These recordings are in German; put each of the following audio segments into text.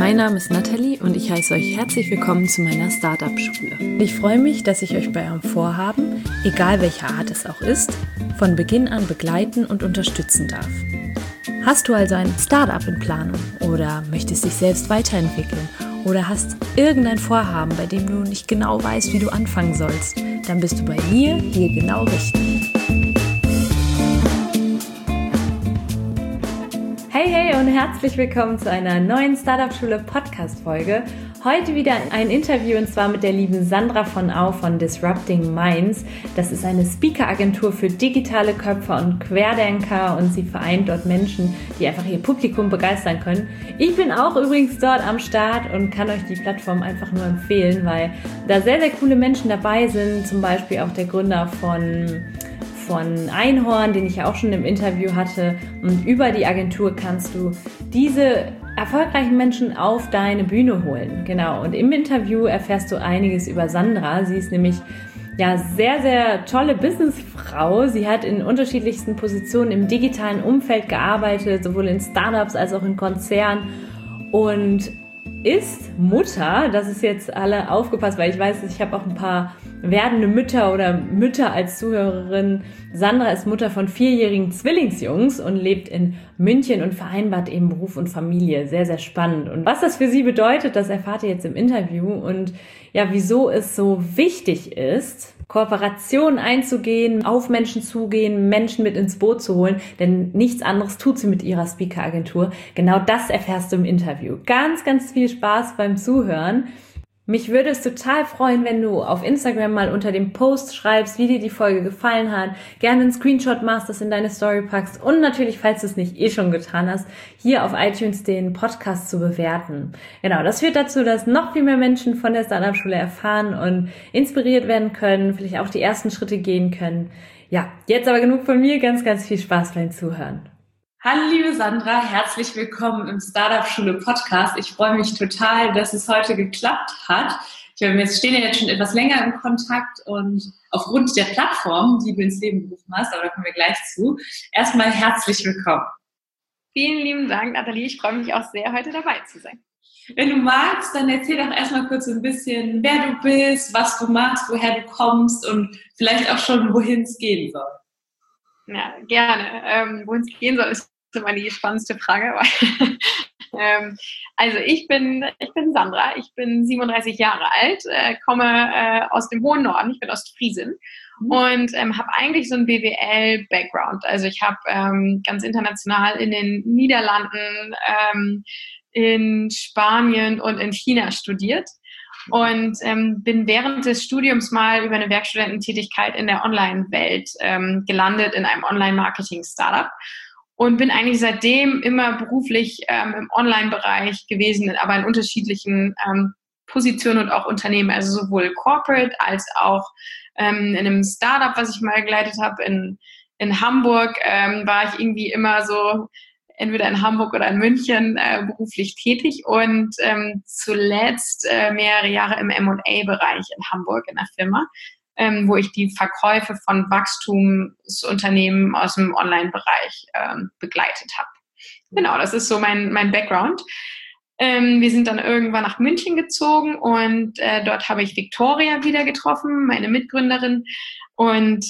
Mein Name ist Nathalie und ich heiße euch herzlich willkommen zu meiner Startup-Schule. Ich freue mich, dass ich euch bei eurem Vorhaben, egal welcher Art es auch ist, von Beginn an begleiten und unterstützen darf. Hast du also ein Startup in Planung oder möchtest dich selbst weiterentwickeln oder hast irgendein Vorhaben, bei dem du nicht genau weißt, wie du anfangen sollst, dann bist du bei mir hier genau richtig. Hey und herzlich willkommen zu einer neuen Startup-Schule-Podcast-Folge. Heute wieder ein Interview und zwar mit der lieben Sandra von Au von Disrupting Minds. Das ist eine Speaker-Agentur für digitale Köpfe und Querdenker und sie vereint dort Menschen, die einfach ihr Publikum begeistern können. Ich bin auch übrigens dort am Start und kann euch die Plattform einfach nur empfehlen, weil da sehr, sehr coole Menschen dabei sind. Zum Beispiel auch der Gründer von Einhorn, den ich ja auch schon im Interview hatte. Und über die Agentur kannst du diese erfolgreichen Menschen auf deine Bühne holen. Genau. Und im Interview erfährst du einiges über Sandra. Sie ist nämlich sehr, sehr tolle Businessfrau. Sie hat in unterschiedlichsten Positionen im digitalen Umfeld gearbeitet, sowohl in Startups als auch in Konzernen und ist Mutter. Das ist jetzt alle aufgepasst, weil ich weiß, ich habe auch ein paar werdende Mütter oder Mütter als Zuhörerin. Sandra ist Mutter von 4-jährigen Zwillingsjungs und lebt in München und vereinbart eben Beruf und Familie. Sehr, sehr spannend. Und was das für sie bedeutet, das erfahrt ihr jetzt im Interview und ja, wieso es so wichtig ist, Kooperationen einzugehen, auf Menschen zugehen, Menschen mit ins Boot zu holen, denn nichts anderes tut sie mit ihrer Speaker-Agentur. Genau das erfährst du im Interview. Ganz, ganz viel Spaß beim Zuhören. Mich würde es total freuen, wenn du auf Instagram mal unter dem Post schreibst, wie dir die Folge gefallen hat, gerne einen Screenshot machst, das in deine Story packst und natürlich, falls du es nicht schon getan hast, hier auf iTunes den Podcast zu bewerten. Genau, das führt dazu, dass noch viel mehr Menschen von der Startup-Schule erfahren und inspiriert werden können, vielleicht auch die ersten Schritte gehen können. Ja, jetzt aber genug von mir, ganz, ganz viel Spaß beim Zuhören. Hallo liebe Sandra, herzlich willkommen im Startup-Schule Podcast. Ich freue mich total, dass es heute geklappt hat. Wir stehen ja jetzt schon etwas länger im Kontakt und aufgrund der Plattform, die du ins Leben gerufen hast, aber da kommen wir gleich zu, erstmal herzlich willkommen. Vielen lieben Dank, Nathalie. Ich freue mich auch sehr, heute dabei zu sein. Wenn du magst, dann erzähl doch erstmal kurz ein bisschen, wer du bist, was du machst, woher du kommst und vielleicht auch schon, wohin es gehen soll. Ja, gerne. Wohin es gehen soll, ist immer die spannendste Frage. Also ich bin Sandra, ich bin 37 Jahre alt, komme aus dem hohen Norden, ich bin Ostfriesin und habe eigentlich so einen BWL-Background. Also ich habe ganz international in den Niederlanden, in Spanien und in China studiert. Und bin während des Studiums mal über eine Werkstudententätigkeit in der Online-Welt gelandet in einem Online-Marketing-Startup und bin eigentlich seitdem immer beruflich im Online-Bereich gewesen, aber in unterschiedlichen Positionen und auch Unternehmen, also sowohl Corporate als auch in einem Startup, was ich mal geleitet habe in Hamburg, war ich irgendwie immer so entweder in Hamburg oder in München beruflich tätig und zuletzt mehrere Jahre im M&A-Bereich in Hamburg in der Firma, wo ich die Verkäufe von Wachstumsunternehmen aus dem Online-Bereich begleitet habe. Genau, das ist so mein Background. Wir sind dann irgendwann nach München gezogen und dort habe ich Victoria wieder getroffen, meine Mitgründerin. Und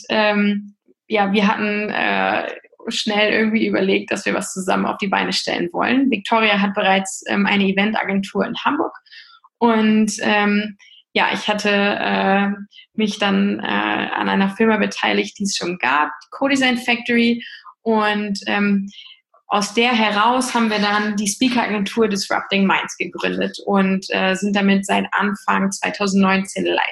wir hatten schnell irgendwie überlegt, dass wir was zusammen auf die Beine stellen wollen. Victoria hat bereits eine Eventagentur in Hamburg und ich hatte mich dann an einer Firma beteiligt, die es schon gab, Co-Design Factory, und aus der heraus haben wir dann die Speaker-Agentur Disrupting Minds gegründet und sind damit seit Anfang 2019 live.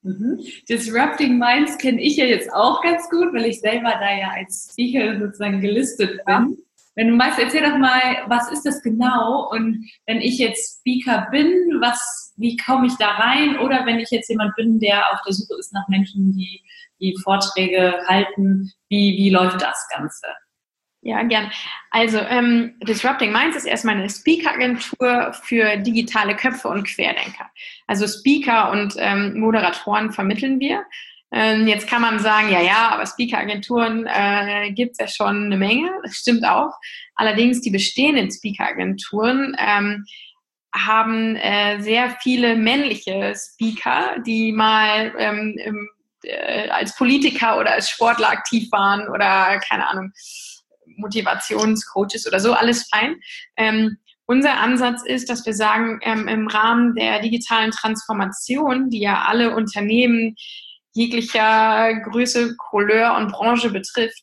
Disrupting Minds kenne ich ja jetzt auch ganz gut, weil ich selber da ja als Speaker sozusagen gelistet bin. Ja. Wenn du magst, erzähl doch mal, was ist das genau? Und wenn ich jetzt Speaker bin, wie komme ich da rein? Oder wenn ich jetzt jemand bin, der auf der Suche ist nach Menschen, die Vorträge halten, wie läuft das Ganze? Ja, gern. Also Disrupting Minds ist erstmal eine Speaker-Agentur für digitale Köpfe und Querdenker. Also Speaker und Moderatoren vermitteln wir. Jetzt kann man sagen, aber Speaker-Agenturen gibt es ja schon eine Menge. Das stimmt auch. Allerdings die bestehenden Speaker-Agenturen haben sehr viele männliche Speaker, die mal als Politiker oder als Sportler aktiv waren oder, keine Ahnung, Motivationscoaches oder so, alles fein. Unser Ansatz ist, dass wir sagen, im Rahmen der digitalen Transformation, die ja alle Unternehmen jeglicher Größe, Couleur und Branche betrifft,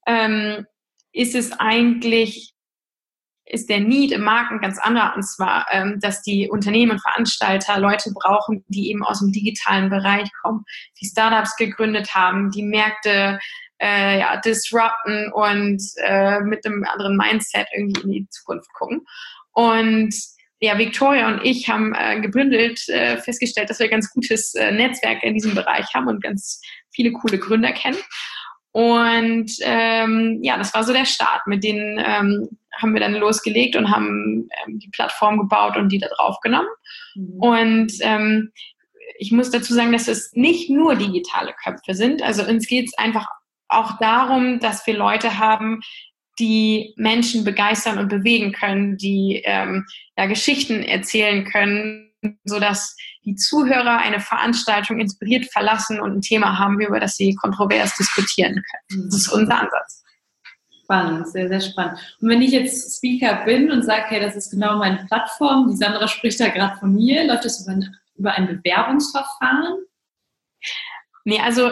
ist der Need im Markt ein ganz anderer, und zwar, dass die Unternehmen und Veranstalter Leute brauchen, die eben aus dem digitalen Bereich kommen, die Startups gegründet haben, die Märkte disrupten und mit einem anderen Mindset irgendwie in die Zukunft gucken. Und ja, Victoria und ich haben gebündelt festgestellt, dass wir ein ganz gutes Netzwerk in diesem Bereich haben und ganz viele coole Gründer kennen. Und das war so der Start. Mit denen haben wir dann losgelegt und haben die Plattform gebaut und die da drauf genommen. Mhm. Und ich muss dazu sagen, dass es nicht nur digitale Köpfe sind. Also uns geht es einfach auch darum, dass wir Leute haben, die Menschen begeistern und bewegen können, die Geschichten erzählen können, sodass die Zuhörer eine Veranstaltung inspiriert verlassen und ein Thema haben, über das sie kontrovers diskutieren können. Das ist unser Ansatz. Spannend, sehr, sehr spannend. Und wenn ich jetzt Speaker bin und sage, hey, das ist genau meine Plattform, die Sandra spricht da gerade von mir, läuft das über ein Bewerbungsverfahren? Nee, also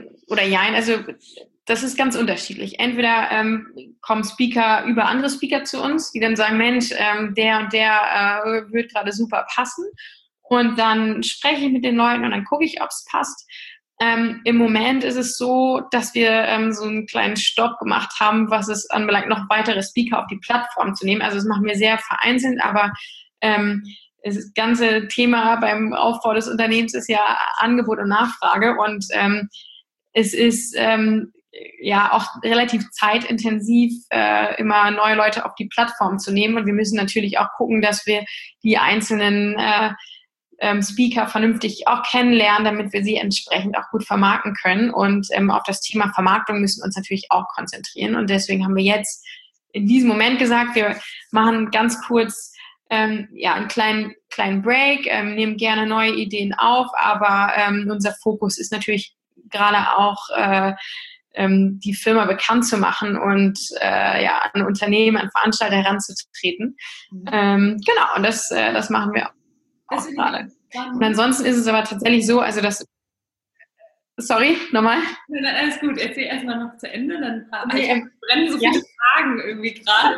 das ist ganz unterschiedlich. Entweder kommen Speaker über andere Speaker zu uns, die dann sagen, Mensch, der und der wird gerade super passen. Und dann spreche ich mit den Leuten und dann gucke ich, ob es passt. Im Moment ist es so, dass wir so einen kleinen Stopp gemacht haben, was es anbelangt, noch weitere Speaker auf die Plattform zu nehmen. Also das machen wir sehr vereinzelt, aber das ganze Thema beim Aufbau des Unternehmens ist ja Angebot und Nachfrage, und es ist auch relativ zeitintensiv, immer neue Leute auf die Plattform zu nehmen, und wir müssen natürlich auch gucken, dass wir die einzelnen Speaker vernünftig auch kennenlernen, damit wir sie entsprechend auch gut vermarkten können, und auf das Thema Vermarktung müssen wir uns natürlich auch konzentrieren, und deswegen haben wir jetzt in diesem Moment gesagt, wir machen ganz kurz einen kleinen Break, nehmen gerne neue Ideen auf, aber unser Fokus ist natürlich gerade auch die Firma bekannt zu machen und an Unternehmen, an Veranstalter heranzutreten. Genau, und das machen wir auch gerade. Und ansonsten ist es aber tatsächlich so, also das. Sorry, nochmal? Nein, alles gut. Erzähl erstmal noch zu Ende, dann brennen so viele Fragen irgendwie gerade.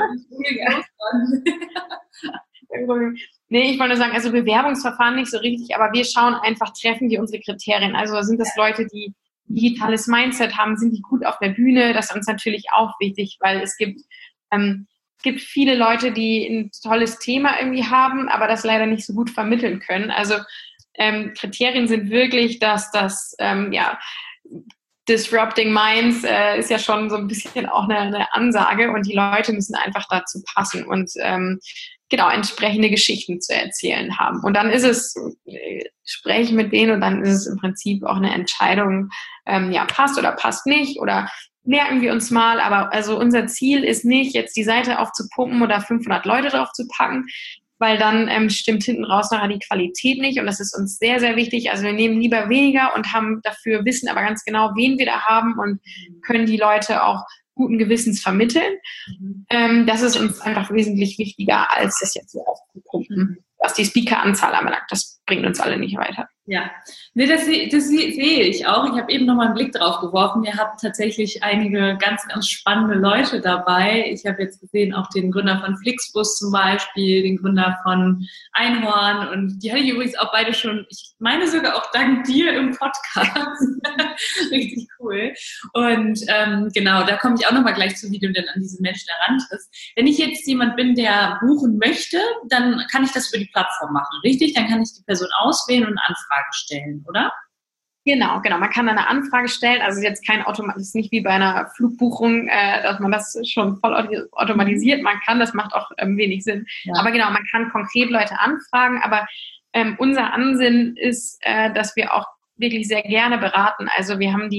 Nee, ich wollte nur sagen, also Bewerbungsverfahren nicht so richtig, aber wir schauen einfach, treffen die unsere Kriterien. Also sind das Leute, die digitales Mindset haben, sind die gut auf der Bühne? Das ist uns natürlich auch wichtig, weil es gibt viele Leute, die ein tolles Thema irgendwie haben, aber das leider nicht so gut vermitteln können. Also Kriterien sind wirklich, dass das Disrupting Minds ist ja schon so ein bisschen auch eine Ansage, und die Leute müssen einfach dazu passen und entsprechende Geschichten zu erzählen haben. Und dann ist es, spreche ich mit denen, und dann ist es im Prinzip auch eine Entscheidung, passt oder passt nicht, oder merken wir uns mal. Aber also unser Ziel ist nicht, jetzt die Seite aufzupumpen oder 500 Leute drauf zu packen, weil dann stimmt hinten raus nachher die Qualität nicht, und das ist uns sehr, sehr wichtig. Also wir nehmen lieber weniger und wissen aber ganz genau, wen wir da haben, und können die Leute auch guten Gewissens vermitteln. Das ist uns einfach wesentlich wichtiger, als das jetzt so aufzupumpen. Was die Speaker-Anzahl anbelangt, das bringt uns alle nicht weiter. Ja, nee, das sehe ich auch. Ich habe eben noch mal einen Blick drauf geworfen. Ihr habt tatsächlich einige ganz, ganz spannende Leute dabei. Ich habe jetzt gesehen, auch den Gründer von Flixbus zum Beispiel, den Gründer von Einhorn, und die hatte ich übrigens auch beide schon, ich meine sogar auch dank dir im Podcast. Richtig cool. Und da komme ich auch noch mal gleich zu, wie du denn an diese Menschen herantrittst. Wenn ich jetzt jemand bin, der buchen möchte, dann kann ich das über die Plattform machen, richtig? Dann kann ich die Person auswählen und eine Anfrage stellen, oder? Genau. Man kann eine Anfrage stellen. Also jetzt das ist nicht wie bei einer Flugbuchung, dass man das schon voll automatisiert. Man kann, das macht auch wenig Sinn. Ja. Aber genau, man kann konkret Leute anfragen. Aber unser Ansinnen ist, dass wir auch wirklich sehr gerne beraten. Also wir haben die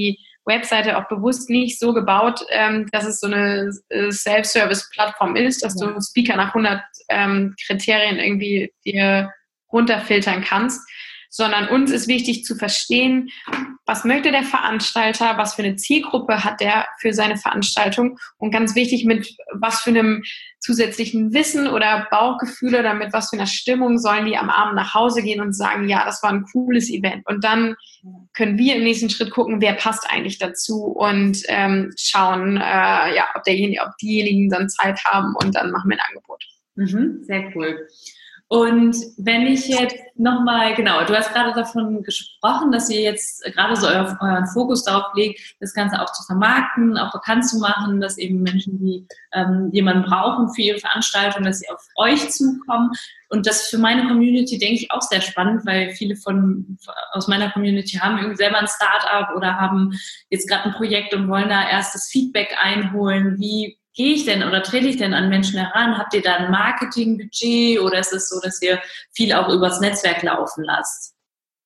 Webseite auch bewusst nicht so gebaut, dass es so eine Self-Service-Plattform ist, dass du Speaker nach 100 Kriterien irgendwie dir runterfiltern kannst, sondern uns ist wichtig zu verstehen, was möchte der Veranstalter, was für eine Zielgruppe hat der für seine Veranstaltung und ganz wichtig, mit was für einem zusätzlichen Wissen oder Bauchgefühl oder mit was für einer Stimmung sollen die am Abend nach Hause gehen und sagen, ja, das war ein cooles Event. Und dann können wir im nächsten Schritt gucken, wer passt eigentlich dazu und schauen, ob diejenigen dann Zeit haben und dann machen wir ein Angebot. Sehr cool. Und wenn ich jetzt nochmal, genau, du hast gerade davon gesprochen, dass ihr jetzt gerade so euren Fokus darauf legt, das Ganze auch zu vermarkten, auch bekannt zu machen, dass eben Menschen, die jemanden brauchen für ihre Veranstaltung, dass sie auf euch zukommen. Und das für meine Community, denke ich, auch sehr spannend, weil viele aus meiner Community haben irgendwie selber ein Startup oder haben jetzt gerade ein Projekt und wollen da erst das Feedback einholen. Wie gehe ich denn oder trete ich denn an Menschen heran? Habt ihr da ein Marketingbudget oder ist es so, dass ihr viel auch übers Netzwerk laufen lasst?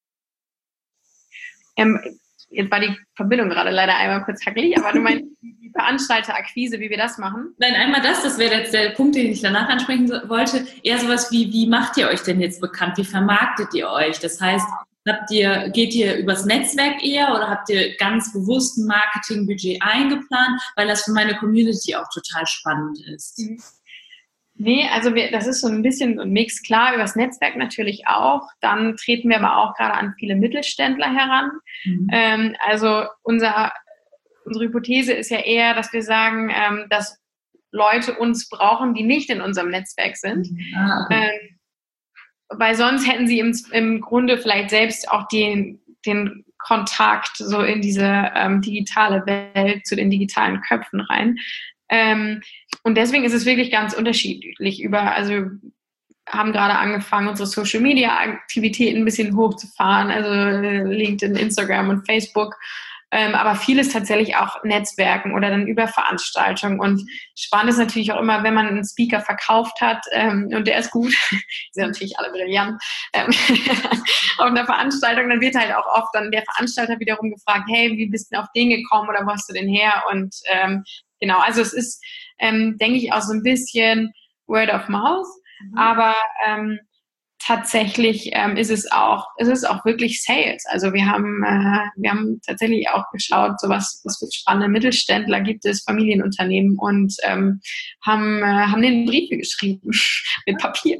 Jetzt war die Verbindung gerade leider einmal kurz hackelig, aber du meinst die Veranstalterakquise, wie wir das machen? Nein, einmal das wäre jetzt der Punkt, den ich danach ansprechen wollte. Eher sowas wie macht ihr euch denn jetzt bekannt? Wie vermarktet ihr euch? Das heißt, geht ihr übers Netzwerk eher oder habt ihr ganz bewusst ein Marketingbudget eingeplant, weil das für meine Community auch total spannend ist? Nee, also das ist so ein bisschen ein Mix, klar, übers Netzwerk natürlich auch. Dann treten wir aber auch gerade an viele Mittelständler heran. Also unsere Hypothese ist ja eher, dass wir sagen, dass Leute uns brauchen, die nicht in unserem Netzwerk sind. Okay. Weil sonst hätten sie im Grunde vielleicht selbst auch den Kontakt so in diese digitale Welt, zu den digitalen Köpfen rein. Und deswegen ist es wirklich ganz unterschiedlich. Also haben gerade angefangen, unsere Social-Media-Aktivitäten ein bisschen hochzufahren, also LinkedIn, Instagram und Facebook. Aber vieles tatsächlich auch Netzwerken oder dann über Veranstaltungen. Und spannend ist natürlich auch immer, wenn man einen Speaker verkauft hat und der ist gut, sind natürlich alle brillant, auf einer Veranstaltung, dann wird halt auch oft dann der Veranstalter wiederum gefragt, hey, wie bist du auf den gekommen oder wo hast du den her? Und genau, also es ist, denke ich, auch so ein bisschen Word of Mouth, aber tatsächlich ist es auch wirklich Sales. Also wir haben tatsächlich auch geschaut, so was für spannende Mittelständler gibt es, Familienunternehmen und haben den Briefe geschrieben mit Papier.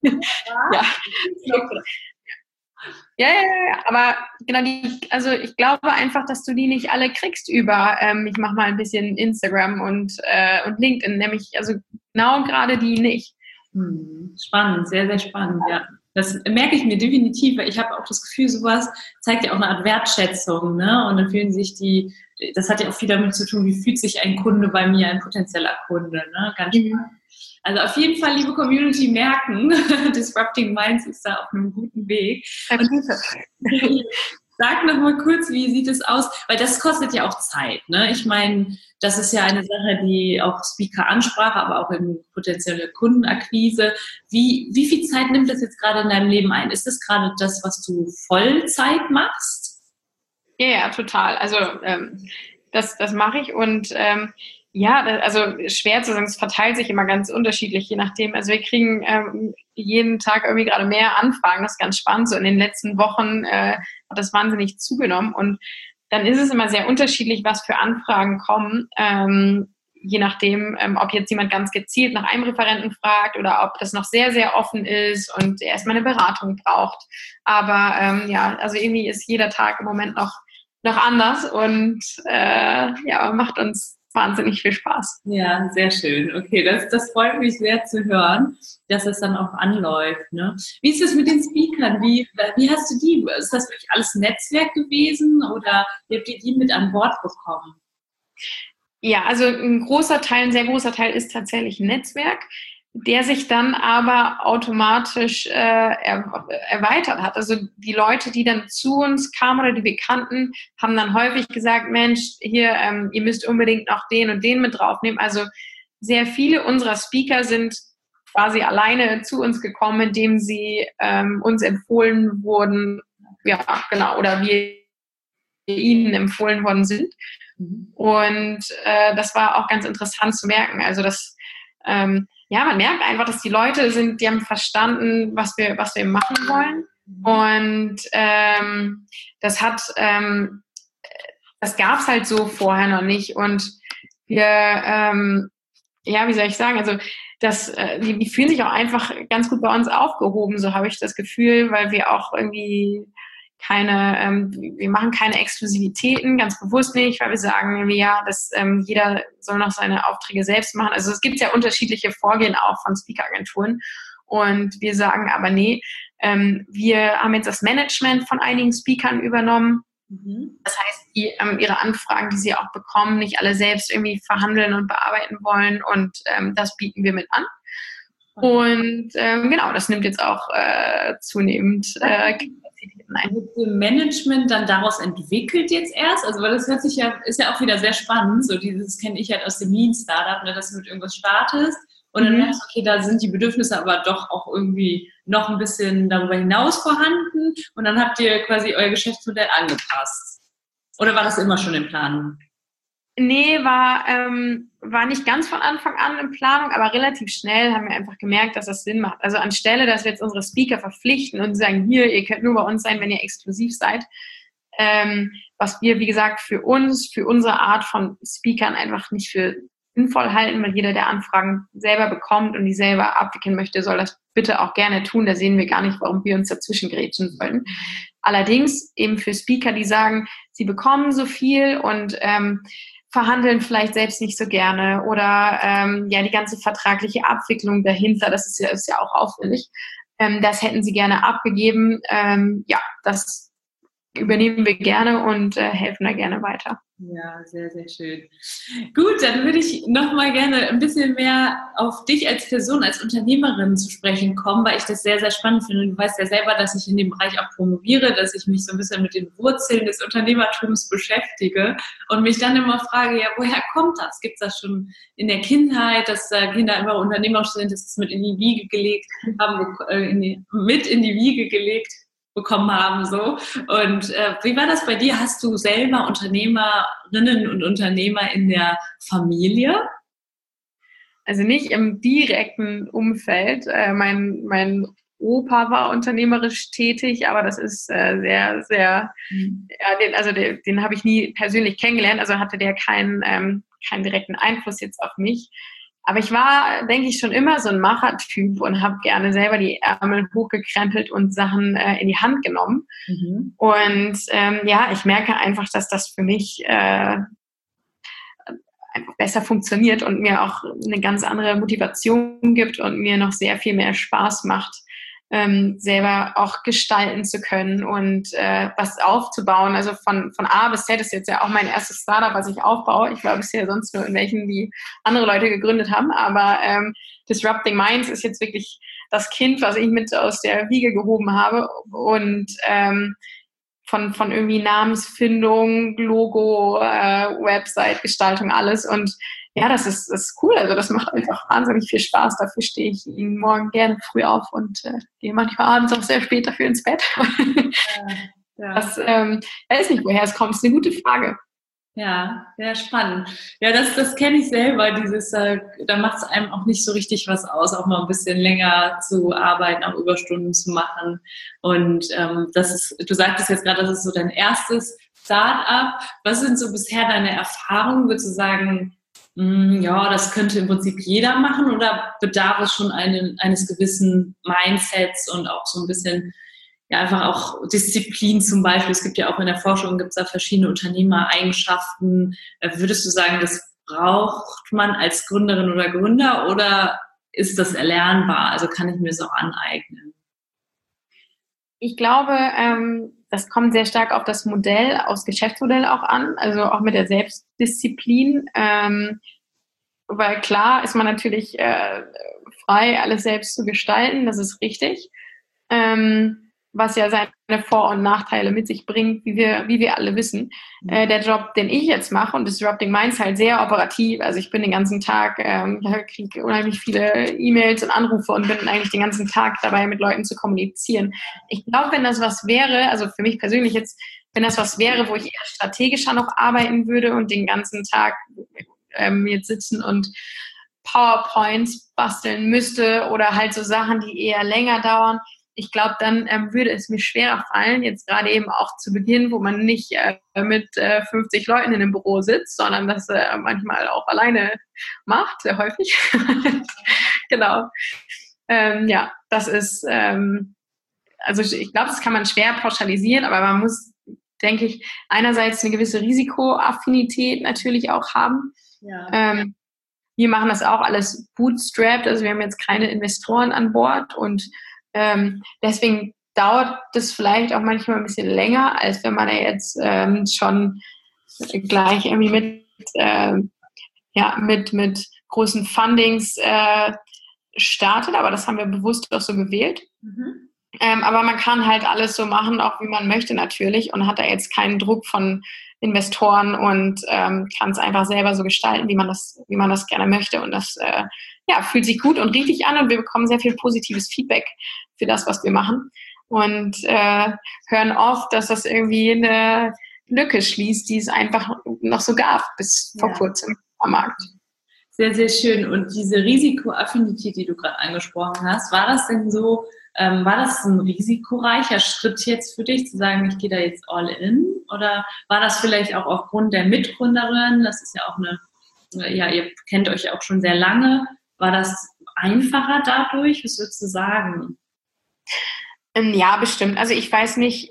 Ja, aber genau also ich glaube einfach, dass du die nicht alle kriegst über, ich mache mal ein bisschen Instagram und LinkedIn, nämlich also genau gerade die nicht. Spannend, sehr, sehr spannend, ja. Das merke ich mir definitiv, weil ich habe auch das Gefühl, sowas zeigt ja auch eine Art Wertschätzung, ne? Und dann fühlen sich das hat ja auch viel damit zu tun, wie fühlt sich ein Kunde bei mir, ein potenzieller Kunde, ne? Ganz spannend. Also auf jeden Fall, liebe Community, merken, Disrupting Minds ist da auf einem guten Weg. Und sag noch mal kurz, wie sieht es aus? Weil das kostet ja auch Zeit, ne? Ich meine, das ist ja eine Sache, die auch Speaker-Ansprache, aber auch in potenzielle Kundenakquise. Wie viel Zeit nimmt das jetzt gerade in deinem Leben ein? Ist das gerade das, was du Vollzeit machst? Ja, total. Also das mache ich und also schwer zu sagen, es verteilt sich immer ganz unterschiedlich, je nachdem. Also wir kriegen jeden Tag irgendwie gerade mehr Anfragen, das ist ganz spannend. So in den letzten Wochen hat das wahnsinnig zugenommen und dann ist es immer sehr unterschiedlich, was für Anfragen kommen, je nachdem, ob jetzt jemand ganz gezielt nach einem Referenten fragt oder ob das noch sehr, sehr offen ist und er erstmal eine Beratung braucht. Aber also irgendwie ist jeder Tag im Moment noch anders und macht uns wahnsinnig viel Spaß. Ja, sehr schön. Okay, das freut mich sehr zu hören, dass es dann auch anläuft. Ne? Wie ist es mit den Speakern? Wie hast du die? Ist das wirklich alles Netzwerk gewesen oder wie habt ihr die mit an Bord bekommen? Ja, also ein sehr großer Teil ist tatsächlich ein Netzwerk, der sich dann aber automatisch erweitert hat. Also die Leute, die dann zu uns kamen oder die wir kannten, haben dann häufig gesagt, Mensch, hier, ihr müsst unbedingt noch den und den mit draufnehmen. Also sehr viele unserer Speaker sind quasi alleine zu uns gekommen, indem sie uns empfohlen wurden, ja, genau, oder wir ihnen empfohlen worden sind. Und das war auch ganz interessant zu merken. Also man merkt einfach, dass die Leute die haben verstanden, was wir machen wollen. Und das gab es halt so vorher noch nicht. Und wir, wie soll ich sagen, also die fühlen sich auch einfach ganz gut bei uns aufgehoben, so habe ich das Gefühl, weil wir auch irgendwie wir machen keine Exklusivitäten, ganz bewusst nicht, weil wir sagen, jeder soll noch seine Aufträge selbst machen. Also es gibt ja unterschiedliche Vorgehen auch von Speaker-Agenturen. Und wir sagen aber, nee, wir haben jetzt das Management von einigen Speakern übernommen. Das heißt, die ihre Anfragen, die sie auch bekommen, nicht alle selbst irgendwie verhandeln und bearbeiten wollen. Und das bieten wir mit an. Und das nimmt jetzt auch zunehmend Kapazitäten ein. Wird das Management dann daraus entwickelt jetzt erst? Also weil das ist ja auch wieder sehr spannend. So dieses kenne ich halt aus dem Lean Startup, ne, dass du mit irgendwas startest und dann merkst du, okay, da sind die Bedürfnisse aber doch auch irgendwie noch ein bisschen darüber hinaus vorhanden und dann habt ihr quasi euer Geschäftsmodell angepasst. Oder war das immer schon in Planung? Nee, war nicht ganz von Anfang an in Planung, aber relativ schnell haben wir einfach gemerkt, dass das Sinn macht. Also anstelle, dass wir jetzt unsere Speaker verpflichten und sagen, hier, ihr könnt nur bei uns sein, wenn ihr exklusiv seid, was wir, wie gesagt, für unsere Art von Speakern einfach nicht für sinnvoll halten, weil jeder, der Anfragen selber bekommt und die selber abwickeln möchte, soll das bitte auch gerne tun. Da sehen wir gar nicht, warum wir uns dazwischen grätschen sollten. Allerdings eben für Speaker, die sagen, sie bekommen so viel und verhandeln vielleicht selbst nicht so gerne oder die ganze vertragliche Abwicklung dahinter, das ist ja auch aufwendig. Das hätten sie gerne abgegeben. Das übernehmen wir gerne und helfen da gerne weiter. Ja, sehr, sehr schön. Gut, dann würde ich nochmal gerne ein bisschen mehr auf dich als Person, als Unternehmerin zu sprechen kommen, weil ich das sehr, sehr spannend finde. Du weißt ja selber, dass ich in dem Bereich auch promoviere, dass ich mich so ein bisschen mit den Wurzeln des Unternehmertums beschäftige und mich dann immer frage, ja, woher kommt das? Gibt es das schon in der Kindheit, dass Kinder immer unternehmerisch sind, dass es mit in die Wiege gelegt bekommen haben, so. Und wie war das bei dir? Hast du selber Unternehmerinnen und Unternehmer in der Familie? Also nicht im direkten Umfeld. Mein Opa war unternehmerisch tätig, aber das ist sehr, sehr, den habe ich nie persönlich kennengelernt, also hatte der keinen direkten Einfluss jetzt auf mich. Aber ich war, denke ich, schon immer so ein Machertyp und habe gerne selber die Ärmel hochgekrempelt und Sachen in die Hand genommen. Und ich merke einfach, dass das für mich einfach besser funktioniert und mir auch eine ganz andere Motivation gibt und mir noch sehr viel mehr Spaß macht, selber auch gestalten zu können und was aufzubauen. Also von A bis Z ist jetzt ja auch mein erstes Startup, was ich aufbaue. Ich war bisher sonst nur in welchen, die andere Leute gegründet haben. Aber Disrupting Minds ist jetzt wirklich das Kind, was ich mit aus der Wiege gehoben habe. Und von irgendwie Namensfindung, Logo, Website-Gestaltung, alles. Und ja, das ist cool. Also das macht einfach wahnsinnig viel Spaß. Dafür stehe ich jeden Morgen gerne früh auf und gehe manchmal abends auch sehr spät dafür ins Bett. Das weiß nicht, woher es kommt. Das ist eine gute Frage. Ja, sehr spannend. Ja, das kenne ich selber, da macht es einem auch nicht so richtig was aus, auch mal ein bisschen länger zu arbeiten, auch Überstunden zu machen. Und du sagtest jetzt gerade, das ist so dein erstes Start-up. Was sind so bisher deine Erfahrungen? Würdest du sagen, das könnte im Prinzip jeder machen oder bedarf es schon eines gewissen Mindsets und auch so ein bisschen, ja, einfach auch Disziplin zum Beispiel? Es gibt ja auch in der Forschung, gibt es da verschiedene Unternehmereigenschaften. Würdest du sagen, das braucht man als Gründerin oder Gründer oder ist das erlernbar? Also kann ich mir das auch aneignen? Ich glaube, das kommt sehr stark auf das Geschäftsmodell auch an, also auch mit der Selbstdisziplin, weil klar ist man natürlich frei, alles selbst zu gestalten, das ist richtig, was ja seine Vor- und Nachteile mit sich bringt, wie wir alle wissen. Der Job, den ich jetzt mache, und Disrupting Minds, halt sehr operativ. Also ich bin den ganzen Tag, kriege unheimlich viele E-Mails und Anrufe und bin eigentlich den ganzen Tag dabei, mit Leuten zu kommunizieren. Ich glaube, wenn das was wäre, also für mich persönlich jetzt, wenn das was wäre, wo ich eher strategischer noch arbeiten würde und den ganzen Tag jetzt sitzen und PowerPoints basteln müsste oder halt so Sachen, die eher länger dauern, ich glaube, dann würde es mir schwerer fallen, jetzt gerade eben auch zu Beginn, wo man nicht mit 50 Leuten in einem Büro sitzt, sondern das manchmal auch alleine macht, sehr häufig. Genau. Ja, das ist, also ich glaube, das kann man schwer pauschalisieren, aber man muss, denke ich, einerseits eine gewisse Risikoaffinität natürlich auch haben. Ja. Wir machen das auch alles bootstrapped, also wir haben jetzt keine Investoren an Bord und deswegen dauert das vielleicht auch manchmal ein bisschen länger, als wenn man ja jetzt schon gleich irgendwie mit großen Fundings startet, aber das haben wir bewusst auch so gewählt. Mhm. Aber man kann halt alles so machen, auch wie man möchte natürlich und hat da jetzt keinen Druck von Investoren und kann es einfach selber so gestalten, wie man das gerne möchte. Und das fühlt sich gut und richtig an und wir bekommen sehr viel positives Feedback für das, was wir machen. Und hören oft, dass das irgendwie eine Lücke schließt, die es einfach noch so gab bis vor kurzem am Markt. Sehr, sehr schön. Und diese Risikoaffinität, die du gerade angesprochen hast, war das denn so, war das ein risikoreicher Schritt jetzt für dich, zu sagen, ich gehe da jetzt all in? Oder war das vielleicht auch aufgrund der Mitgründerin? Das ist ja auch ihr kennt euch auch schon sehr lange. War das einfacher dadurch? Was würdest du sagen? Ja, bestimmt. Also ich weiß nicht,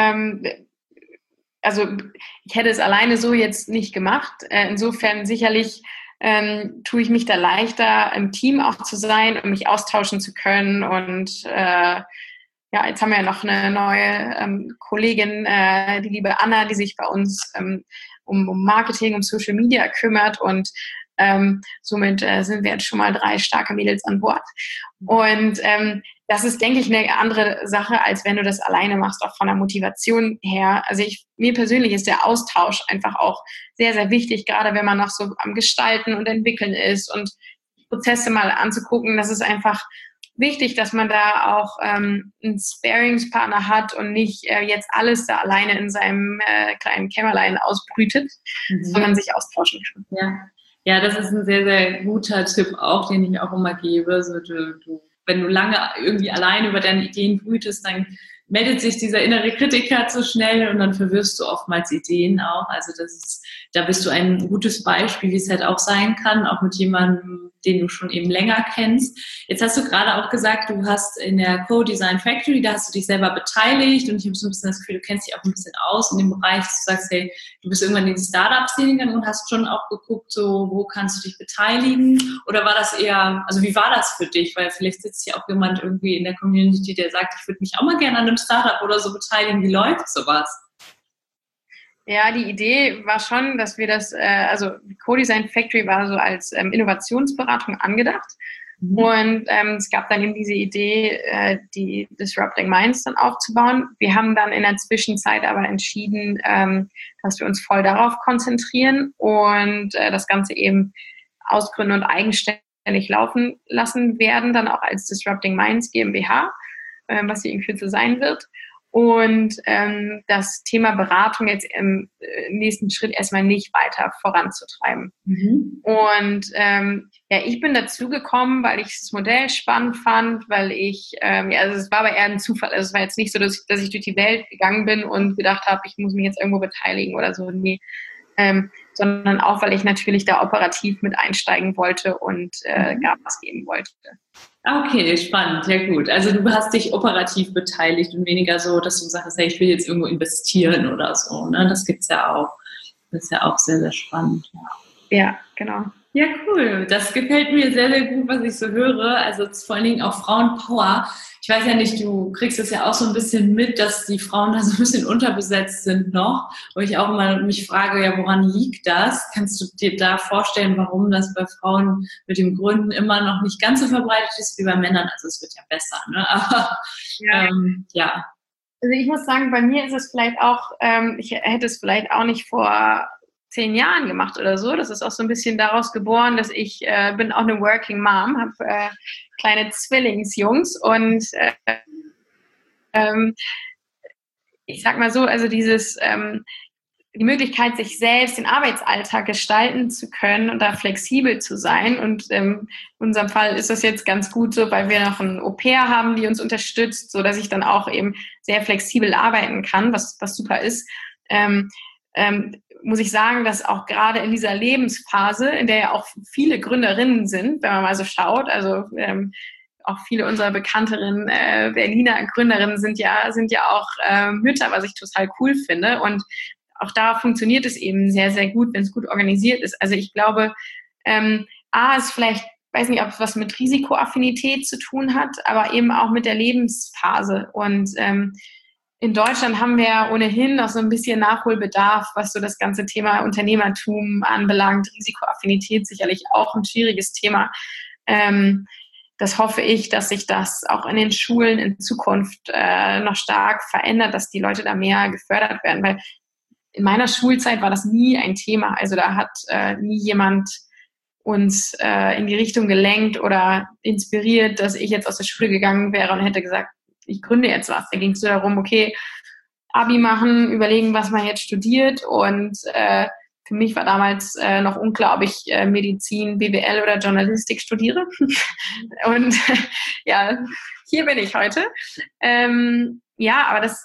also ich hätte es alleine so jetzt nicht gemacht. Insofern sicherlich tue ich mich da leichter, im Team auch zu sein und mich austauschen zu können. Und jetzt haben wir ja noch eine neue Kollegin, die liebe Anna, die sich bei uns um Marketing, um Social Media kümmert. Und somit sind wir jetzt schon mal 3 starke Mädels an Bord. Und das ist, denke ich, eine andere Sache, als wenn du das alleine machst, auch von der Motivation her. Also mir persönlich ist der Austausch einfach auch sehr, sehr wichtig, gerade wenn man noch so am Gestalten und Entwickeln ist und Prozesse mal anzugucken. Das ist einfach wichtig, dass man da auch einen Sparingspartner hat und nicht jetzt alles da alleine in seinem kleinen Kämmerlein ausbrütet, sondern sich austauschen kann. Ja, das ist ein sehr, sehr guter Tipp auch, den ich auch immer gebe. So, wenn du lange irgendwie allein über deine Ideen brütest, dann meldet sich dieser innere Kritiker zu schnell und dann verwirrst du oftmals Ideen auch. Also da bist du ein gutes Beispiel, wie es halt auch sein kann, auch mit jemandem, den du schon eben länger kennst. Jetzt hast du gerade auch gesagt, du hast in der Co-Design Factory, da hast du dich selber beteiligt und ich habe so ein bisschen das Gefühl, du kennst dich auch ein bisschen aus in dem Bereich, dass du sagst, hey, du bist irgendwann in die Startup-Szene gegangen und hast schon auch geguckt, so, wo kannst du dich beteiligen? Oder war das eher, also wie war das für dich? Weil vielleicht sitzt hier auch jemand irgendwie in der Community, der sagt, ich würde mich auch mal gerne an einem Startup oder so beteiligen. Wie läuft sowas? Ja, die Idee war schon, dass wir das, also Co-Design Factory war so als Innovationsberatung angedacht. Mhm. Und es gab dann eben diese Idee, die Disrupting Minds dann aufzubauen. Wir haben dann in der Zwischenzeit aber entschieden, dass wir uns voll darauf konzentrieren und das Ganze eben ausgründen und eigenständig laufen lassen werden, dann auch als Disrupting Minds GmbH, was die in Kürze sein wird. Und das Thema Beratung jetzt im nächsten Schritt erstmal nicht weiter voranzutreiben. Mhm. Und ich bin dazu gekommen, weil ich das Modell spannend fand, weil ich, also es war aber eher ein Zufall. Also es war jetzt nicht so, dass ich durch die Welt gegangen bin und gedacht habe, ich muss mich jetzt irgendwo beteiligen oder so. Nee. Sondern auch, weil ich natürlich da operativ mit einsteigen wollte und Gas geben wollte. Okay, spannend, ja gut. Also du hast dich operativ beteiligt und weniger so, dass du sagst, hey, ich will jetzt irgendwo investieren oder so. Ne? Das gibt's ja auch. Das ist ja auch sehr, sehr spannend. Ja, genau. Ja, cool. Das gefällt mir sehr, sehr gut, was ich so höre. Also vor allen Dingen auch Frauenpower. Ich weiß ja nicht, du kriegst es ja auch so ein bisschen mit, dass die Frauen da so ein bisschen unterbesetzt sind noch. Wo ich auch immer mich frage, ja, woran liegt das? Kannst du dir da vorstellen, warum das bei Frauen mit dem Gründen immer noch nicht ganz so verbreitet ist wie bei Männern? Also es wird ja besser, ne? Aber ja. Also ich muss sagen, bei mir ist es vielleicht auch, ich hätte es vielleicht auch nicht vor 10 Jahren gemacht oder so. Das ist auch so ein bisschen daraus geboren, dass ich bin auch eine Working Mom, habe kleine Zwillingsjungs und ich sag mal so, also die Möglichkeit, sich selbst den Arbeitsalltag gestalten zu können und da flexibel zu sein. Und in unserem Fall ist das jetzt ganz gut so, weil wir noch ein Au-pair haben, die uns unterstützt, so dass ich dann auch eben sehr flexibel arbeiten kann, was super ist. Muss ich sagen, dass auch gerade in dieser Lebensphase, in der ja auch viele Gründerinnen sind, wenn man mal so schaut, also auch viele unserer bekannteren Berliner Gründerinnen sind ja auch Mütter, was ich total cool finde. Und auch da funktioniert es eben sehr, sehr gut, wenn es gut organisiert ist. Also ich glaube, ist vielleicht, weiß nicht, ob es was mit Risikoaffinität zu tun hat, aber eben auch mit der Lebensphase. Und in Deutschland haben wir ja ohnehin noch so ein bisschen Nachholbedarf, was so das ganze Thema Unternehmertum anbelangt. Risikoaffinität sicherlich auch ein schwieriges Thema. Das hoffe ich, dass sich das auch in den Schulen in Zukunft noch stark verändert, dass die Leute da mehr gefördert werden, weil in meiner Schulzeit war das nie ein Thema. Also da hat nie jemand uns in die Richtung gelenkt oder inspiriert, dass ich jetzt aus der Schule gegangen wäre und hätte gesagt, ich gründe jetzt was. Da ging es so darum, okay, Abi machen, überlegen, was man jetzt studiert. Und für mich war damals noch unklar, ob ich Medizin, BWL oder Journalistik studiere. Und ja, hier bin ich heute. Aber das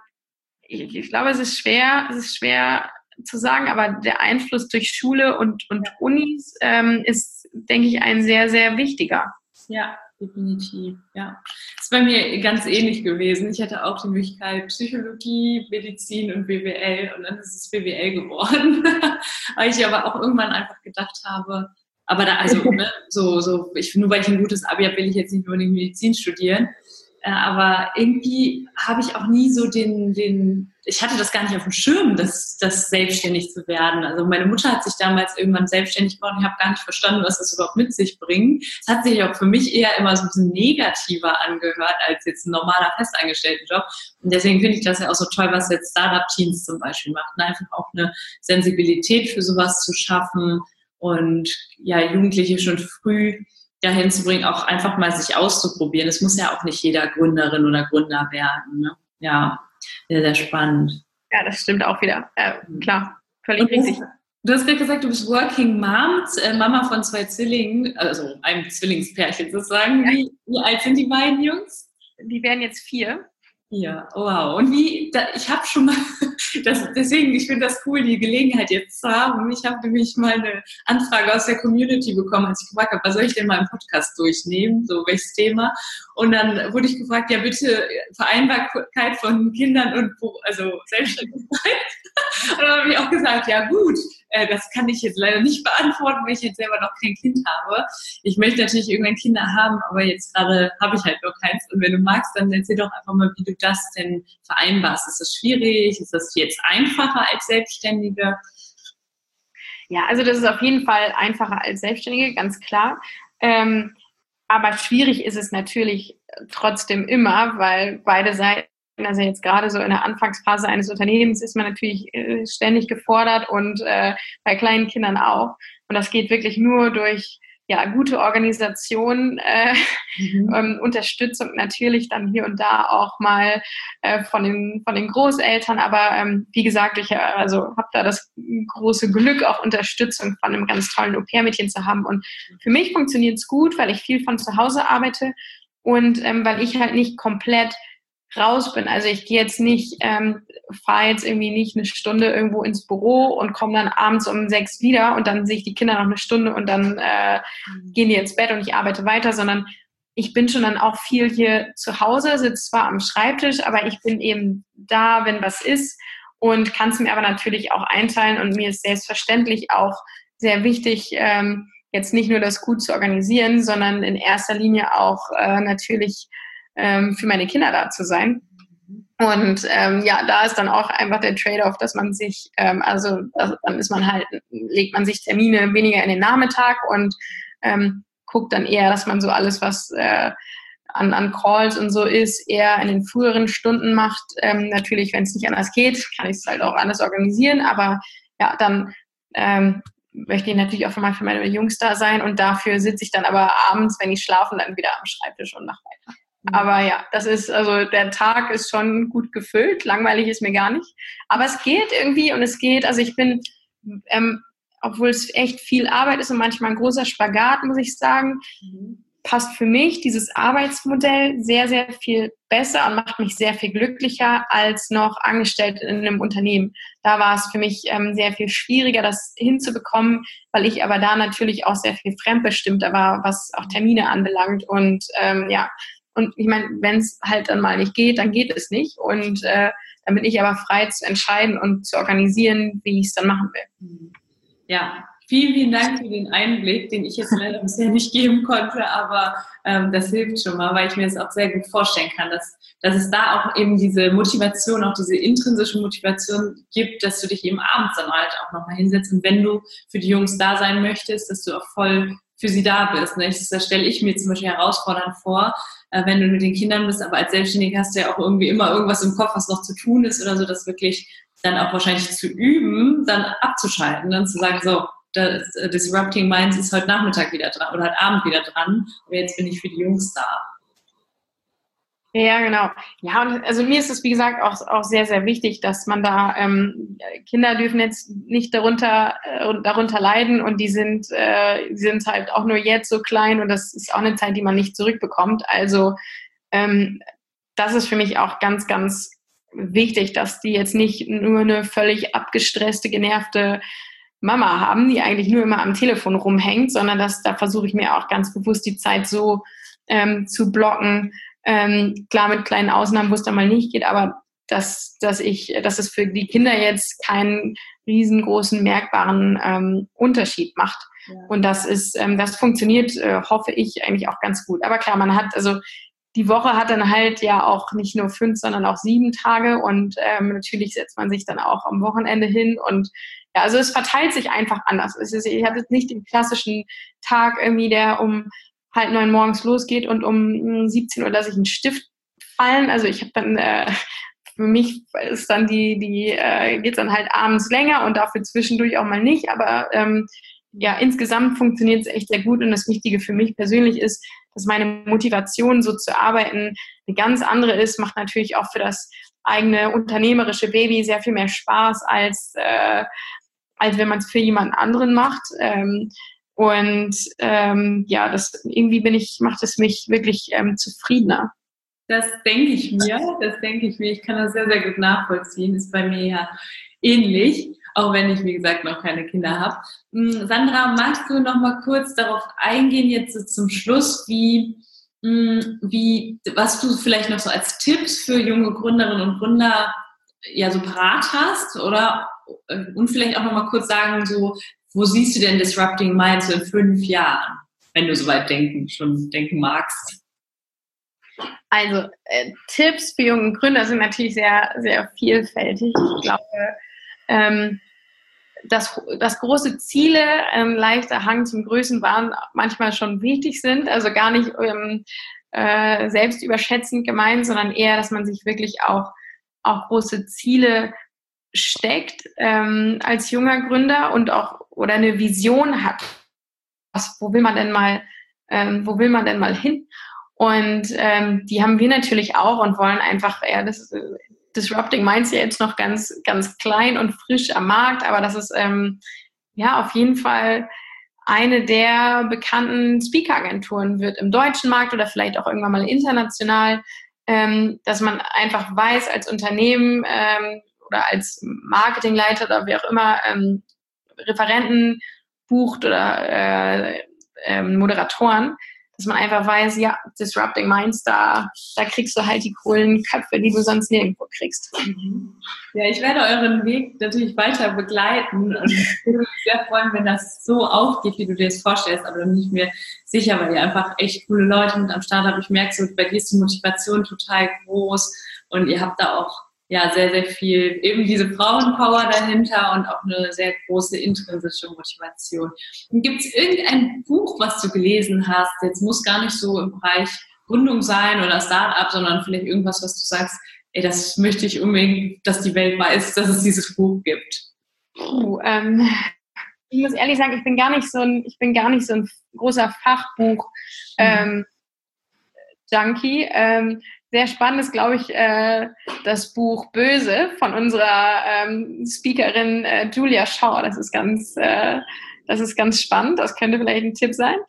ich glaube, es ist schwer zu sagen, aber der Einfluss durch Schule und Unis ist, denke ich, ein sehr, sehr wichtiger. Ja, definitiv, ja. Das ist bei mir ganz ähnlich gewesen. Ich hatte auch die Möglichkeit Psychologie, Medizin und BWL und dann ist es BWL geworden. Weil ich aber auch irgendwann einfach gedacht habe, aber da, also, nur weil ich ein gutes Abi habe, will ich jetzt nicht unbedingt Medizin studieren. Aber irgendwie habe ich auch nie so ich hatte das gar nicht auf dem Schirm, das selbstständig zu werden. Also meine Mutter hat sich damals irgendwann selbstständig gemacht und ich habe gar nicht verstanden, was das überhaupt mit sich bringt. Es hat sich auch für mich eher immer so ein bisschen negativer angehört als jetzt ein normaler Festangestelltenjob. Und deswegen finde ich das ja auch so toll, was jetzt Startup-Teams zum Beispiel macht. Und einfach auch eine Sensibilität für sowas zu schaffen und ja, Jugendliche schon früh dahin zu bringen, auch einfach mal sich auszuprobieren. Es muss ja auch nicht jeder Gründerin oder Gründer werden. Ne? Ja, sehr, sehr spannend. Ja, das stimmt auch wieder. Klar, völlig richtig. Du hast gerade gesagt, du bist Working Mom, Mama von 2 Zwillingen, also einem Zwillingspärchen sozusagen. Ja. Wie alt sind die beiden Jungs? Die werden jetzt 4. Ja, wow. Und ich habe schon mal, deswegen, ich finde das cool, die Gelegenheit jetzt zu haben. Ich habe nämlich mal eine Anfrage aus der Community bekommen, als ich gefragt habe, was soll ich denn mal im Podcast durchnehmen, so welches Thema. Und dann wurde ich gefragt, ja bitte Vereinbarkeit von Kindern und Selbstständigkeit. Und dann habe ich auch gesagt, ja gut, das kann ich jetzt leider nicht beantworten, weil ich jetzt selber noch kein Kind habe. Ich möchte natürlich irgendwann Kinder haben, aber jetzt gerade habe ich halt noch keins. Und wenn du magst, dann erzähl doch einfach mal, wie du das denn vereinbarst. Ist das schwierig? Ist das jetzt einfacher als Selbstständige? Ja, also das ist auf jeden Fall einfacher als Selbstständige, ganz klar. Aber schwierig ist es natürlich trotzdem immer, weil beide Seiten, also jetzt gerade so in der Anfangsphase eines Unternehmens ist man natürlich ständig gefordert und bei kleinen Kindern auch. Und das geht wirklich nur durch gute Organisation, Unterstützung natürlich dann hier und da auch mal von den Großeltern. Aber wie gesagt, ich habe da das große Glück, auch Unterstützung von einem ganz tollen Au-pair-Mädchen zu haben. Und für mich funktioniert es gut, weil ich viel von zu Hause arbeite und weil ich halt nicht komplett raus bin. Also ich gehe jetzt nicht, fahre jetzt irgendwie nicht eine Stunde irgendwo ins Büro und komme dann abends um 6 wieder und dann sehe ich die Kinder noch eine Stunde und dann gehen die ins Bett und ich arbeite weiter, sondern ich bin schon dann auch viel hier zu Hause, sitze zwar am Schreibtisch, aber ich bin eben da, wenn was ist und kann es mir aber natürlich auch einteilen und mir ist selbstverständlich auch sehr wichtig, jetzt nicht nur das gut zu organisieren, sondern in erster Linie auch natürlich für meine Kinder da zu sein. Und da ist dann auch einfach der Trade-off, dass man sich, dann ist man halt, legt man sich Termine weniger in den Nachmittag und guckt dann eher, dass man so alles, was an Calls und so ist, eher in den früheren Stunden macht. Natürlich, wenn es nicht anders geht, kann ich es halt auch anders organisieren, aber ja, dann möchte ich natürlich auch mal für meine Jungs da sein und dafür sitze ich dann aber abends, wenn ich schlafe, dann wieder am Schreibtisch und mache weiter. Aber ja, also der Tag ist schon gut gefüllt. Langweilig ist mir gar nicht. Aber es geht irgendwie und also ich bin, obwohl es echt viel Arbeit ist und manchmal ein großer Spagat, muss ich sagen, passt für mich dieses Arbeitsmodell sehr, sehr viel besser und macht mich sehr viel glücklicher als noch angestellt in einem Unternehmen. Da war es für mich sehr viel schwieriger, das hinzubekommen, weil ich aber da natürlich auch sehr viel fremdbestimmter war, was auch Termine anbelangt. Und und ich meine, wenn es halt dann mal nicht geht, dann geht es nicht. Und dann bin ich aber frei zu entscheiden und zu organisieren, wie ich es dann machen will. Ja, vielen Dank für den Einblick, den ich jetzt leider bisher nicht geben konnte, aber das hilft schon mal, weil ich mir das auch sehr gut vorstellen kann, dass es da auch eben diese Motivation, auch diese intrinsische Motivation gibt, dass du dich eben abends dann halt auch nochmal hinsetzt und wenn du für die Jungs da sein möchtest, dass du auch voll für sie da bist. Ne? Das stelle ich mir zum Beispiel herausfordernd vor, wenn du mit den Kindern bist, aber als Selbstständige hast du ja auch irgendwie immer irgendwas im Kopf, was noch zu tun ist oder so, das wirklich dann auch wahrscheinlich zu üben, dann abzuschalten, dann zu sagen, so, das Disrupting Minds ist heute Nachmittag wieder dran oder heute Abend wieder dran, aber jetzt bin ich für die Jungs da. Ja, genau. Ja, und also mir ist es, wie gesagt, auch sehr, sehr wichtig, dass man da, Kinder dürfen jetzt nicht darunter leiden und die sind halt auch nur jetzt so klein und das ist auch eine Zeit, die man nicht zurückbekommt. Also das ist für mich auch ganz, ganz wichtig, dass die jetzt nicht nur eine völlig abgestresste, genervte Mama haben, die eigentlich nur immer am Telefon rumhängt, sondern da versuche ich mir auch ganz bewusst die Zeit so zu blocken. Klar mit kleinen Ausnahmen, wo es dann mal nicht geht, aber dass es für die Kinder jetzt keinen riesengroßen merkbaren Unterschied macht. Ja. Und das funktioniert, hoffe ich, eigentlich auch ganz gut. Aber klar, die Woche hat dann halt ja auch nicht nur 5, sondern auch 7 Tage und natürlich setzt man sich dann auch am Wochenende hin und ja, also es verteilt sich einfach anders. Ich habe jetzt nicht den klassischen Tag irgendwie, der um 8:30 morgens losgeht und um 17 Uhr lasse ich einen Stift fallen. Also ich habe dann, für mich ist dann geht's dann halt abends länger und dafür zwischendurch auch mal nicht. Aber insgesamt funktioniert es echt sehr gut und das Wichtige für mich persönlich ist, dass meine Motivation so zu arbeiten eine ganz andere ist, macht natürlich auch für das eigene unternehmerische Baby sehr viel mehr Spaß als wenn man es für jemanden anderen macht. Das irgendwie macht es mich wirklich zufriedener. Das denke ich mir. Ich kann das sehr, sehr gut nachvollziehen. Ist bei mir ja ähnlich, auch wenn ich, wie gesagt, noch keine Kinder habe. Sandra, magst du noch mal kurz darauf eingehen, jetzt so zum Schluss, was du vielleicht noch so als Tipps für junge Gründerinnen und Gründer ja so parat hast, oder? Und vielleicht auch noch mal kurz sagen, so, wo siehst du denn Disrupting Minds in 5 Jahren, wenn du so weit denken magst? Also Tipps für junge Gründer sind natürlich sehr, sehr vielfältig. Ich glaube, dass große Ziele, leichter Hang zum Größenwahn manchmal schon wichtig sind. Also gar nicht selbst überschätzend gemeint, sondern eher, dass man sich wirklich auch große Ziele steckt als junger Gründer und auch oder eine Vision hat. Wo will man denn mal hin? Und die haben wir natürlich auch und wollen einfach, das Disrupting Minds ja jetzt noch ganz, ganz klein und frisch am Markt, aber das ist auf jeden Fall eine der bekannten Speaker-Agenturen wird im deutschen Markt oder vielleicht auch irgendwann mal international, dass man einfach weiß als Unternehmen oder als Marketingleiter oder wie auch immer Referenten bucht oder Moderatoren, dass man einfach weiß, ja, Disrupting Minds, da kriegst du halt die coolen Köpfe, die du sonst nirgendwo kriegst. Ja, ich werde euren Weg natürlich weiter begleiten und ich würde mich sehr freuen, wenn das so aufgeht, wie du dir das vorstellst, aber dann bin ich mir sicher, weil ihr einfach echt coole Leute mit am Start habt. Ich merke so, bei dir ist die Motivation total groß und ihr habt da auch sehr, sehr viel, eben diese Frauenpower dahinter und auch eine sehr große intrinsische Motivation. Gibt es irgendein Buch, was du gelesen hast? Jetzt muss gar nicht so im Bereich Gründung sein oder Start-up, sondern vielleicht irgendwas, was du sagst, das möchte ich unbedingt, dass die Welt weiß, dass es dieses Buch gibt. Ich muss ehrlich sagen, ich bin gar nicht so ein großer Fachbuch Junkie. Sehr spannend ist, glaube ich, das Buch Böse von unserer Speakerin Julia Shaw. Das ist ganz spannend. Das könnte vielleicht ein Tipp sein.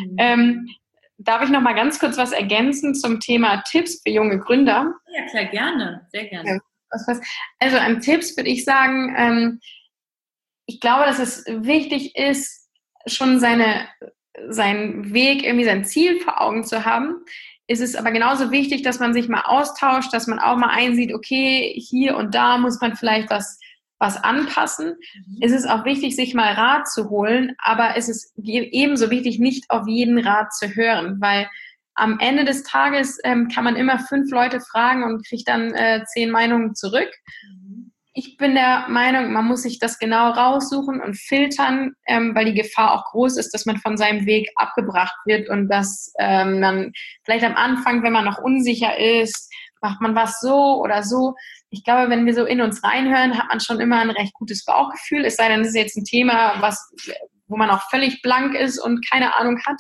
Darf ich noch mal ganz kurz was ergänzen zum Thema Tipps für junge Gründer? Ja, klar, gerne. Sehr gerne. Also an Tipps würde ich sagen, ich glaube, dass es wichtig ist, schon seinen Weg, irgendwie sein Ziel vor Augen zu haben. Ist es aber genauso wichtig, dass man sich mal austauscht, dass man auch mal einsieht, okay, hier und da muss man vielleicht was anpassen. Es ist auch wichtig, sich mal Rat zu holen, aber es ist ebenso wichtig, nicht auf jeden Rat zu hören, weil am Ende des Tages kann man immer 5 Leute fragen und kriegt dann 10 Meinungen zurück. Ich bin der Meinung, man muss sich das genau raussuchen und filtern, weil die Gefahr auch groß ist, dass man von seinem Weg abgebracht wird und dass dann vielleicht am Anfang, wenn man noch unsicher ist, macht man was so oder so. Ich glaube, wenn wir so in uns reinhören, hat man schon immer ein recht gutes Bauchgefühl, es sei denn, es ist jetzt ein Thema, wo man auch völlig blank ist und keine Ahnung hat.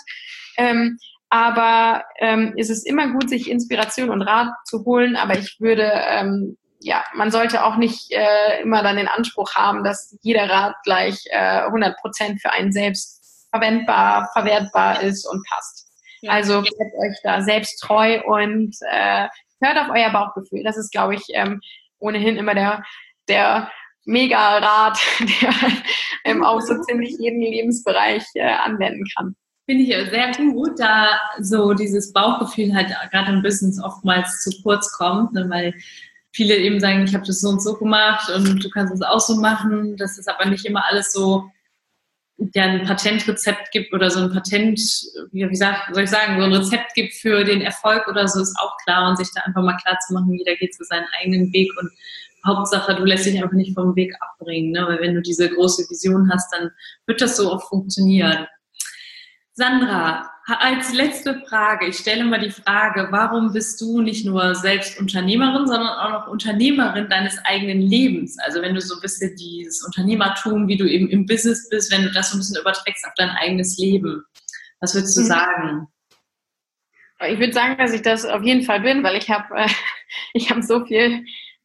Aber es ist immer gut, sich Inspiration und Rat zu holen, aber ich würde... man sollte auch nicht immer dann den Anspruch haben, dass jeder Rat gleich 100% für einen selbst verwertbar ist und passt. Ja. Also bleibt euch da selbst treu und hört auf euer Bauchgefühl. Das ist, glaube ich, ohnehin immer der Mega-Rat, der auch so ziemlich jeden Lebensbereich anwenden kann. Finde ich sehr gut, da so dieses Bauchgefühl halt gerade im Business oftmals zu kurz kommt, ne, weil viele eben sagen, ich habe das so und so gemacht und du kannst es auch so machen. Dass es aber nicht immer alles so ein Patentrezept gibt oder so ein Patent, so ein Rezept gibt für den Erfolg oder so, ist auch klar. Und sich da einfach mal klar zu machen, jeder geht so seinen eigenen Weg. Und Hauptsache, du lässt dich einfach nicht vom Weg abbringen. Ne? Weil wenn du diese große Vision hast, dann wird das so auch funktionieren. Sandra, als letzte Frage, ich stelle mal die Frage, warum bist du nicht nur selbst Unternehmerin, sondern auch noch Unternehmerin deines eigenen Lebens? Also wenn du so ein bisschen dieses Unternehmertum, wie du eben im Business bist, wenn du das so ein bisschen überträgst auf dein eigenes Leben, was würdest du sagen? Ich würde sagen, dass ich das auf jeden Fall bin, weil ich habe so viel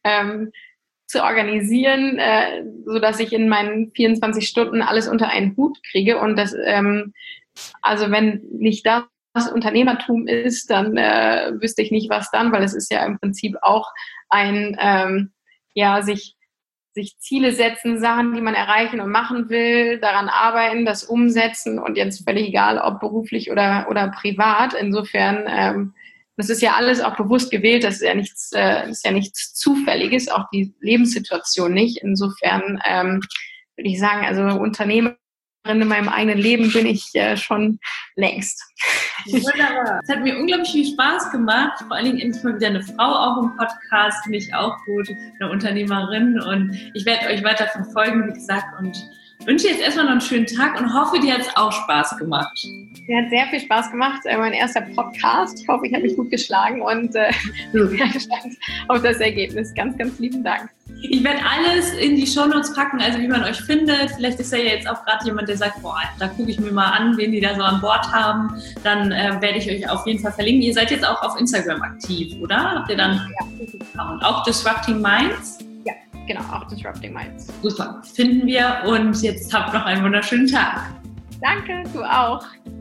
zu organisieren, sodass ich in meinen 24 Stunden alles unter einen Hut kriege und das also wenn nicht das Unternehmertum ist, dann wüsste ich nicht, was dann, weil es ist ja im Prinzip auch ein sich Ziele setzen, Sachen, die man erreichen und machen will, daran arbeiten, das umsetzen und jetzt völlig egal, ob beruflich oder privat. Insofern, das ist ja alles auch bewusst gewählt, das ist ja nichts Zufälliges, auch die Lebenssituation nicht. Insofern würde ich sagen, also Unternehmer in meinem eigenen Leben bin ich schon längst. Wunderbar. Es hat mir unglaublich viel Spaß gemacht. Vor allen Dingen endlich mal wieder eine Frau auch im Podcast. Finde ich auch gut. Eine Unternehmerin. Und ich werde euch weiter verfolgen, wie gesagt. Und wünsche jetzt erstmal noch einen schönen Tag und hoffe, dir hat es auch Spaß gemacht. Mir hat sehr viel Spaß gemacht. Mein erster Podcast. Ich hoffe, ich habe mich gut geschlagen und bin gespannt auf das Ergebnis. Ganz, ganz lieben Dank. Ich werde alles in die Shownotes packen, also wie man euch findet. Vielleicht ist ja jetzt auch gerade jemand, der sagt, boah, da gucke ich mir mal an, wen die da so an Bord haben. Dann werde ich euch auf jeden Fall verlinken. Ihr seid jetzt auch auf Instagram aktiv, oder? Habt ihr dann und auch Disrupting Minds? Ja, genau, auch Disrupting Minds. Super, finden wir und jetzt habt noch einen wunderschönen Tag. Danke, du auch.